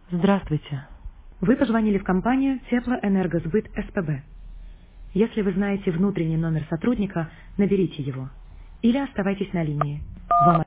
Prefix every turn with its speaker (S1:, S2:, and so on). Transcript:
S1: Здравствуйте. Вы позвонили в компанию Теплоэнергосбыт СПБ. Если вы знаете внутренний номер сотрудника, наберите его. Или оставайтесь на линии. Вам